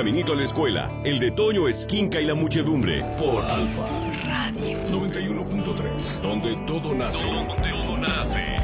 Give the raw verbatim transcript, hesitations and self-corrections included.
caminito a la escuela. El de Toño, Esquinca y la muchedumbre. Por Alfa Radio noventa y uno punto tres, donde todo nace. Donde todo nace.